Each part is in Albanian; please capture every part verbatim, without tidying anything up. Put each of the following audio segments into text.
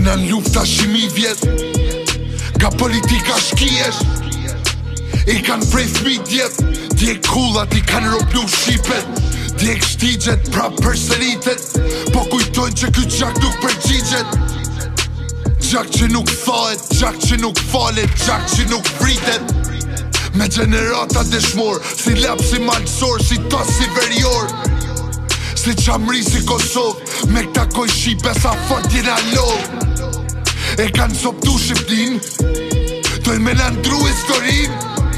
Jena n'lufta shimi vjet, ka politika shkijesh, i kan prej fmidjet, djek kullat i kan roblu shqipet, djek shtigjet pra përsëritet, po kujtojnë që ky gjak nuk përgjigjet. Gjak që nuk thahet, gjak që nuk falet, gjak që nuk vritet, me gjenerata dëshmor, si lap, si malësor, si tas, si verjor, si qamri, si Kosovë, me këta koj shqipe sa fort jena lov. E kanë soptu Shqipnin, dojnë me nëndru historin,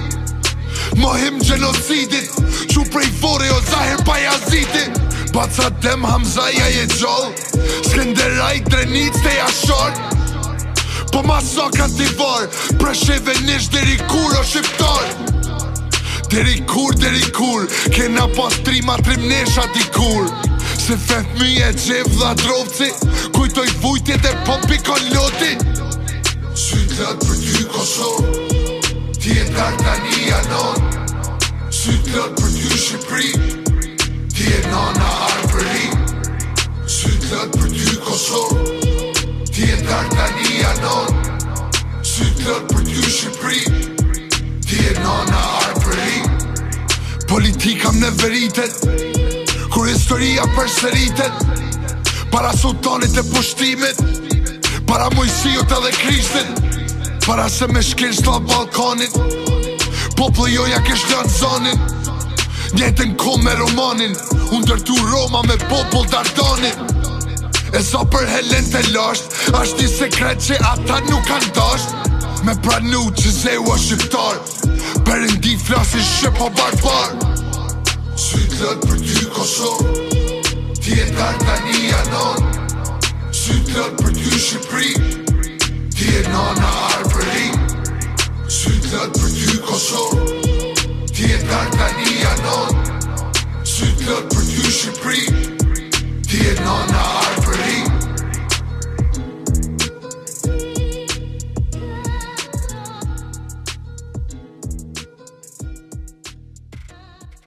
mohim gjenocidit, që prej vore o Zahir Bajaziti, Baca Dem Hamzaja je gjall, Skenderaj, Drenic te jashar, po masakat t'i var, presheve nish deri kur o shqiptar. Deri kur, deri kur, kena pas trima trimnesha dikur, se fëmi e gjev dha drovci, kujtoj vujtjet e pompi kon loti. Sytlat për ty Kosovë, ti e Dartania non, sytlat për ty Shqipëri, ti e nana Arbëri. Sytlat për ty Kosovë, ti e Dartania non, sytlat për ty Shqipëri, ti e nana Arbëri. Politika më në veritet, kur historia përsëritet, para sultanit e pushtimit, para Mojsiut edhe Krishtit, para se me shkel shta Ballkanit, populli joja kesh lënë zonin, njëjtën kohë me Romanin, unë ndërtu Roma me popull Dardanit. E sa për Helen të lasht, ashtë një sekret që ata nuk kanë dasht, me pranu që zeu o shqiptar, Perëndi flasin shqip o barbar. Sytlat për ty Kosovë, ti e Dartania non, sytlat për ty Shqipëri,